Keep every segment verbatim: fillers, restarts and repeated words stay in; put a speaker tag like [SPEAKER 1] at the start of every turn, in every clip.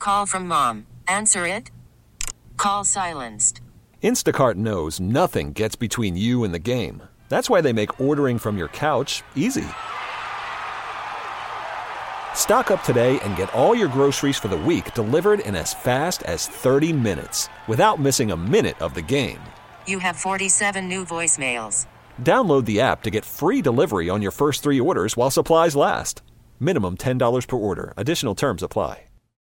[SPEAKER 1] Call from mom. Answer it. Call silenced.
[SPEAKER 2] Instacart knows nothing gets between you and the game. That's why they make ordering from your couch easy. Stock up today and get all your groceries for the week delivered in as fast as thirty minutes without missing a minute of the game.
[SPEAKER 1] You have forty-seven new voicemails.
[SPEAKER 2] Download the app to get free delivery on your first three orders while supplies last. Minimum ten dollars per order. Additional terms apply.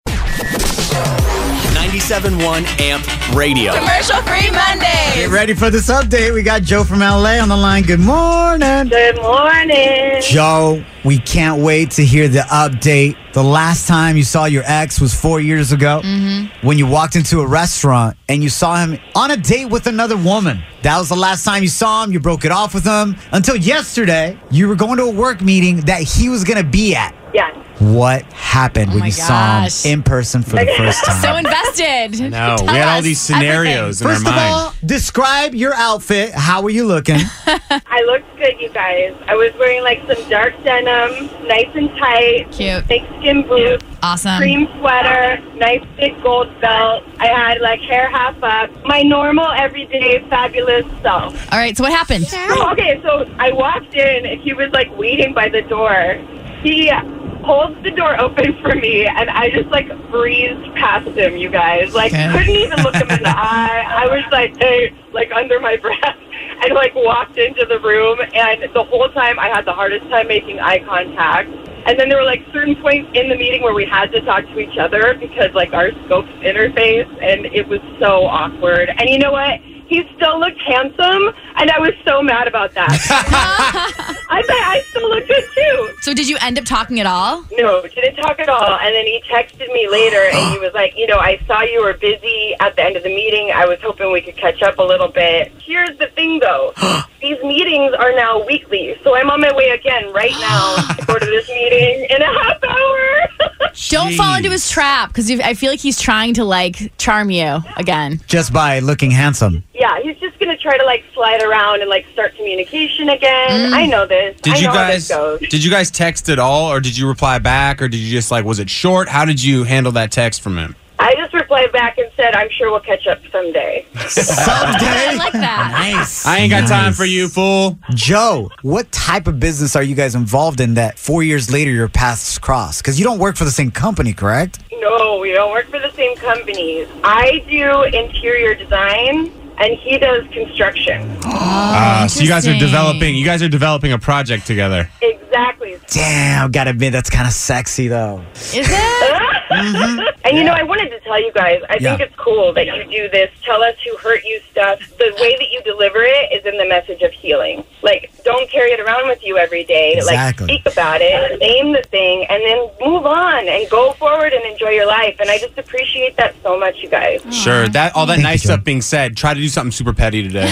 [SPEAKER 3] ninety-seven point one AMP Radio.
[SPEAKER 4] Commercial free Monday.
[SPEAKER 5] Get ready for this update. We got Joe from L A on the line. Good morning.
[SPEAKER 6] Good morning.
[SPEAKER 5] Joe, we can't wait to hear the update. The last time you saw your ex was four years ago
[SPEAKER 4] Mm-hmm.
[SPEAKER 5] when you walked into a restaurant and you saw him on a date with another woman. That was the last time you saw him. You broke it off with him until yesterday. You were going to a work meeting that he was going to be at.
[SPEAKER 6] Yes.
[SPEAKER 5] What happened
[SPEAKER 4] Oh
[SPEAKER 5] when
[SPEAKER 4] my
[SPEAKER 5] you saw
[SPEAKER 4] gosh.
[SPEAKER 5] him in person for the first time?
[SPEAKER 4] So invested.
[SPEAKER 7] No,
[SPEAKER 4] Tell
[SPEAKER 7] we had all
[SPEAKER 4] us
[SPEAKER 7] these scenarios
[SPEAKER 5] First
[SPEAKER 7] in
[SPEAKER 5] of
[SPEAKER 7] our mind.
[SPEAKER 5] all, describe your outfit. How were you looking?
[SPEAKER 6] I looked good, you guys. I was wearing like some dark denim, nice and tight.
[SPEAKER 4] Cute.
[SPEAKER 6] Thick skin boots.
[SPEAKER 4] Awesome.
[SPEAKER 6] Cream sweater, nice big gold belt. I had like hair half up. My normal, everyday, fabulous self.
[SPEAKER 4] All right, so what happened?
[SPEAKER 6] Oh, okay, so I walked in and he was like waiting by the door. He holds the door open for me and I just like breezed past him, you guys. Like
[SPEAKER 4] Okay.
[SPEAKER 6] couldn't even look him in the eye. I was like, hey, like under my breath. I like walked into the room and the whole time I had the hardest time making eye contact. And then there were like certain points in the meeting where we had to talk to each other because like our scopes interface and it was so awkward. And you know what? He still looked handsome and I was so mad about that. I thought I still looked good too.
[SPEAKER 4] So did you end up talking at all?
[SPEAKER 6] No, didn't talk at all. And then he texted me later and he was like, you know, I saw you were busy at the end of the meeting. I was hoping we could catch up a little bit. Here's the thing though. These meetings are now weekly. So I'm on my way again right now to go to this meeting in a half hour.
[SPEAKER 4] Don't fall into his trap because I feel like he's trying to like charm you again.
[SPEAKER 5] Just by looking handsome.
[SPEAKER 6] Yeah, he's just going to try to like slide around and like start communication again. I know this.
[SPEAKER 7] Did
[SPEAKER 6] I
[SPEAKER 7] you
[SPEAKER 6] know
[SPEAKER 7] guys
[SPEAKER 6] how this goes.
[SPEAKER 7] did you guys text at all, or did you reply back, or did you just like, was it short? How did you handle that text from him?
[SPEAKER 6] I just replied back and said, I'm sure we'll catch up someday.
[SPEAKER 4] I like that.
[SPEAKER 5] Nice.
[SPEAKER 7] I ain't got time
[SPEAKER 5] Nice.
[SPEAKER 7] for you, fool.
[SPEAKER 5] Joe, what type of business are you guys involved in that four years later your paths cross? Because you don't work for the same company, correct?
[SPEAKER 6] No, we don't work for the same companies. I do interior design, and he does construction.
[SPEAKER 7] Uh, so you guys are
[SPEAKER 4] interesting.
[SPEAKER 7] developing. You guys are developing a project together.
[SPEAKER 6] Exactly.
[SPEAKER 5] Damn, gotta admit, that's kind of sexy, though.
[SPEAKER 4] Is it?
[SPEAKER 6] And you know, I wanted to tell you guys, I
[SPEAKER 5] Yeah.
[SPEAKER 6] think it's cool that you do this tell us who hurt you stuff. The way that you deliver it is in the message of healing. Like, don't carry it around with you every day.
[SPEAKER 5] Exactly.
[SPEAKER 6] Like, speak about it, name the thing, and then move on and go forward and enjoy your life. And I just appreciate that so much, you guys.
[SPEAKER 7] Sure. That all that
[SPEAKER 5] Thank you,
[SPEAKER 7] nice
[SPEAKER 5] Joe.
[SPEAKER 7] stuff being said, try to do something super petty today.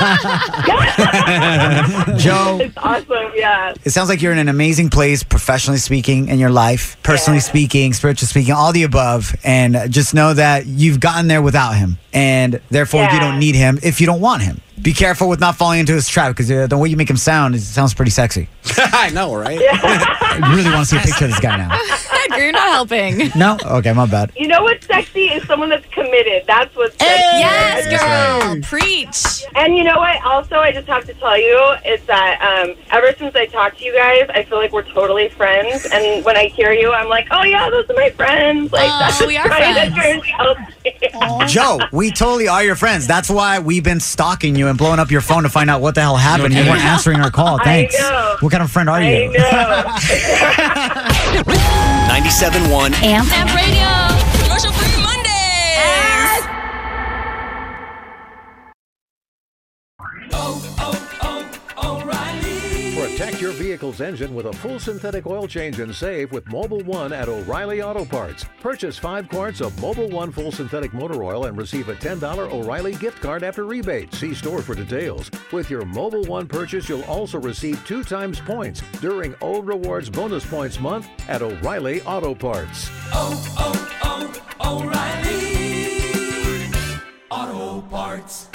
[SPEAKER 5] Joe,
[SPEAKER 6] It's awesome, yeah.
[SPEAKER 5] it sounds like you're in an amazing place, professionally speaking, in your life, personally
[SPEAKER 6] Yeah.
[SPEAKER 5] speaking, spiritually speaking, all the above. And just know that you've gotten there without him. And therefore, you
[SPEAKER 6] Yeah.
[SPEAKER 5] don't need him if you don't want him. Be careful with not falling into his trap because uh, the way you make him sound, it sounds pretty sexy.
[SPEAKER 7] I know, right?
[SPEAKER 5] I really want to see a picture of this guy now.
[SPEAKER 4] You're not helping.
[SPEAKER 5] No? Okay, my bad.
[SPEAKER 6] You know what's sexy is someone that's committed. That's what's sexy.
[SPEAKER 4] Yes,
[SPEAKER 5] That's
[SPEAKER 4] girl.
[SPEAKER 5] right.
[SPEAKER 4] Preach.
[SPEAKER 6] And you know what? Also, I just have to tell you is that um, ever since I talked to you guys, I feel like we're totally friends. And when I hear you, I'm like, oh yeah, those are my friends. Like,
[SPEAKER 4] Aw,
[SPEAKER 6] that's
[SPEAKER 4] we are
[SPEAKER 6] right,
[SPEAKER 4] friends.
[SPEAKER 6] that's very healthy.
[SPEAKER 5] Joe, we totally are your friends. That's why we've been stalking you and blowing up your phone to find out what the hell happened. You weren't answering our call. Thanks.
[SPEAKER 6] know.
[SPEAKER 5] What kind of friend are
[SPEAKER 6] I
[SPEAKER 5] you?
[SPEAKER 6] know.
[SPEAKER 3] ninety-seven point one
[SPEAKER 4] AMP.
[SPEAKER 8] AMP Radio. Commercial free Mondays.
[SPEAKER 9] Protect your vehicle's engine with a full synthetic oil change and save with Mobile One at O'Reilly Auto Parts. Purchase five quarts of Mobile One full synthetic motor oil and receive a ten dollars O'Reilly gift card after rebate. See store for details. With your Mobile One purchase, you'll also receive two times points during O Rewards Bonus Points Month at O'Reilly Auto Parts.
[SPEAKER 10] Oh, oh, oh, O'Reilly Auto Parts.